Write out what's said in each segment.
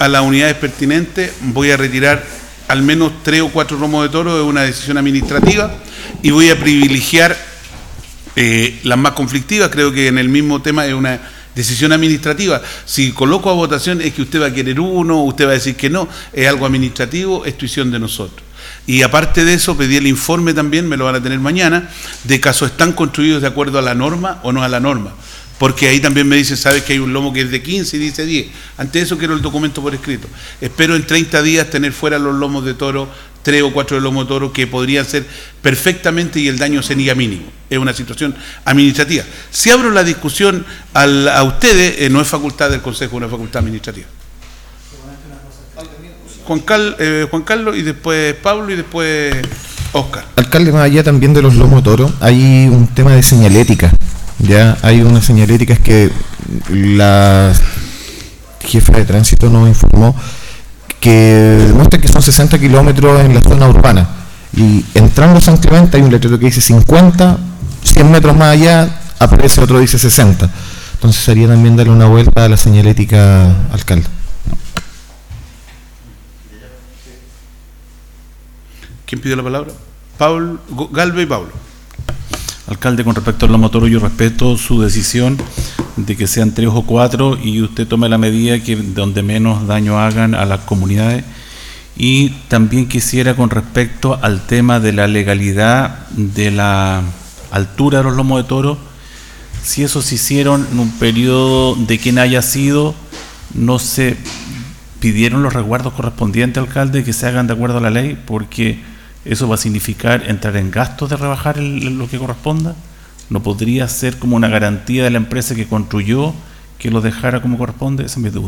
a las unidades pertinentes, voy a retirar al menos 3 o 4 lomos de toro, es una decisión administrativa, y voy a privilegiar las más conflictivas. Creo que en el mismo tema es una decisión administrativa. Si coloco a votación es que usted va a querer uno, usted va a decir que no, es algo administrativo, es tuición de nosotros. Y aparte de eso, pedí el informe también, me lo van a tener mañana, de casos están construidos de acuerdo a la norma o no a la norma. Porque ahí también me dicen, sabes que hay un lomo que es de 15 y dice 10. Ante eso quiero el documento por escrito. Espero en 30 días tener fuera los lomos de toro, 3 o 4 de lomo de toro, que podrían ser perfectamente y el daño sería mínimo. Es una situación administrativa. Si abro la discusión a ustedes, no es facultad del Consejo, es una facultad administrativa. Juan Carlos y después Pablo y después Oscar. Alcalde, más allá también de los lomos de toro, hay un tema de señalética. Ya hay una señalética, es que la jefa de tránsito nos informó que demuestra que son 60 kilómetros en la zona urbana, y entrando a San Clemente hay un letrero que dice 50, 100 metros más allá aparece otro que dice 60. Entonces sería también darle una vuelta a la señalética, alcalde. ¿Quién pidió la palabra? Pablo, Galvez y Pablo. Alcalde, con respecto al lomo toro, yo respeto su decisión de que sean 3 o 4 y usted tome la medida que donde menos daño hagan a las comunidades. Y también quisiera, con respecto al tema de la legalidad de la altura de los lomos de toro, si eso se hicieron en un periodo de quien haya sido, no se pidieron los resguardos correspondientes, alcalde, que se hagan de acuerdo a la ley, porque eso va a significar entrar en gastos de rebajar lo que corresponda. ¿No podría ser como una garantía de la empresa que construyó que lo dejara como corresponde? Esa es mi duda.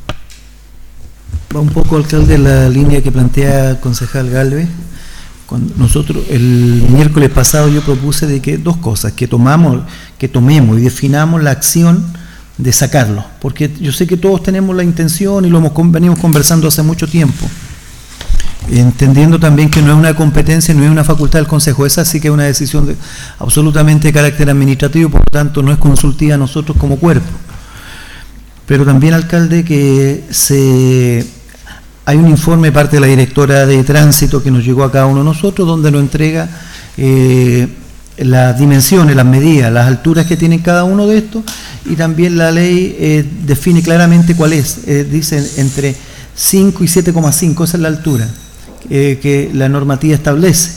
Va un poco, alcalde, la línea que plantea el concejal Galvez. Cuando nosotros el miércoles pasado yo propuse de que dos cosas, que tomemos y definamos la acción de sacarlo, porque yo sé que todos tenemos la intención y lo venimos conversando hace mucho tiempo, entendiendo también que no es una competencia, no es una facultad del Consejo, esa sí que es una decisión absolutamente de carácter administrativo, por lo tanto no es consultiva a nosotros como cuerpo. Pero también, alcalde, que hay un informe de parte de la directora de tránsito que nos llegó a cada uno de nosotros, donde nos entrega las dimensiones, las medidas, las alturas que tienen cada uno de estos, y también la ley define claramente cuál es, dice entre 5 y 7,5, esa es la altura que la normativa establece,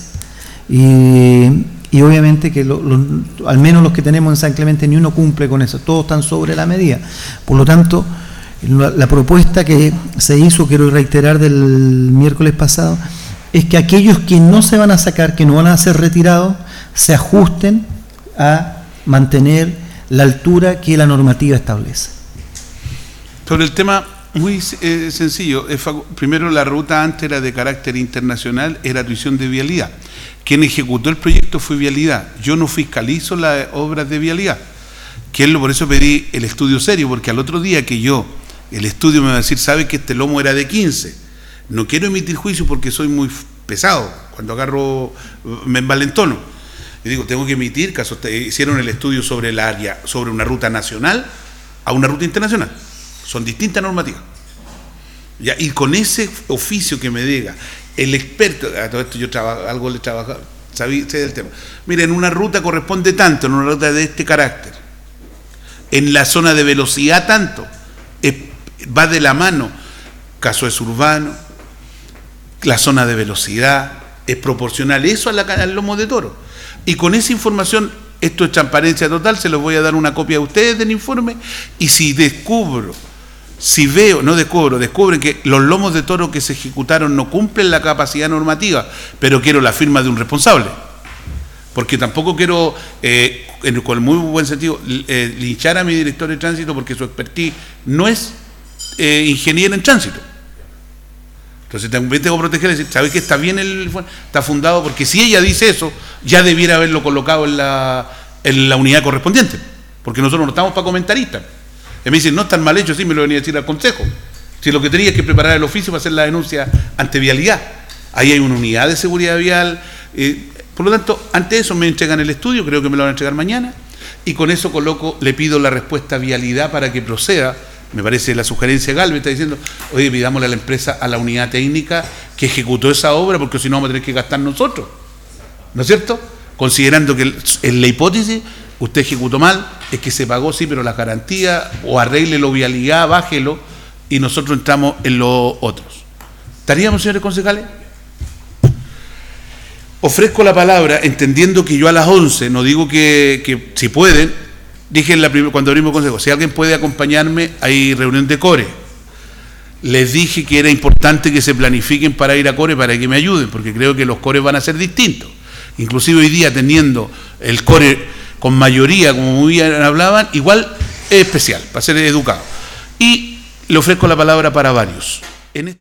y obviamente que al menos los que tenemos en San Clemente ni uno cumple con eso, todos están sobre la medida. Por lo tanto, la propuesta que se hizo, quiero reiterar, del miércoles pasado, es que aquellos que no se van a sacar, que no van a ser retirados, se ajusten a mantener la altura que la normativa establece. Sobre el tema, muy sencillo. Primero, la ruta antes era de carácter internacional, era tuición de vialidad. Quien ejecutó el proyecto fue Vialidad. Yo no fiscalizo las obras de Vialidad. Por eso pedí el estudio serio, porque al otro día que el estudio me va a decir, sabe que este lomo era de 15. No quiero emitir juicio porque soy muy pesado. Cuando agarro, me envalentono. Y digo, tengo que emitir, caso hicieron el estudio sobre el área, sobre una ruta nacional a una ruta internacional. Son distintas normativas. ¿Ya? Y con ese oficio que me diga, el experto, a todo esto yo algo le trabajo, sé del tema. Miren, una ruta corresponde tanto, en una ruta de este carácter. En la zona de velocidad tanto. Va de la mano. Caso es urbano, la zona de velocidad, es proporcional eso al lomo de toro. Y con esa información, esto es transparencia total, se los voy a dar una copia a ustedes del informe, y si descubren que los lomos de toro que se ejecutaron no cumplen la capacidad normativa, pero quiero la firma de un responsable, porque tampoco quiero, con muy buen sentido, linchar a mi director de tránsito, porque su expertise no es ingeniero en tránsito. Entonces también tengo que proteger, decir, ¿sabes que está bien está fundado? Porque si ella dice eso, ya debiera haberlo colocado en la unidad correspondiente, porque nosotros no estamos para comentaristas. Y me dicen, no, están mal hecho, sí, me lo venía a decir al Consejo. Si lo que tenía es que preparar el oficio para hacer la denuncia ante Vialidad. Ahí hay una unidad de seguridad vial. Por lo tanto, ante eso me entregan el estudio, creo que me lo van a entregar mañana, y con eso le pido la respuesta a Vialidad para que proceda me parece la sugerencia de Galvez, está diciendo, oye, pidámosle a la empresa, a la unidad técnica que ejecutó esa obra, porque si no vamos a tener que gastar nosotros, ¿no es cierto? Considerando que en la hipótesis usted ejecutó mal, es que se pagó, sí, pero la garantía, o arréglelo vialidad, bájelo, y nosotros entramos en los otros. ¿Estaríamos, señores concejales? Ofrezco la palabra, entendiendo que yo a las 11, no digo que si pueden, dije cuando abrimos el consejo, si alguien puede acompañarme, hay reunión de core. Les dije que era importante que se planifiquen para ir a core para que me ayuden, porque creo que los cores van a ser distintos. Inclusive hoy día teniendo el core con mayoría, como muy bien hablaban, igual es especial, para ser educado. Y le ofrezco la palabra para varios.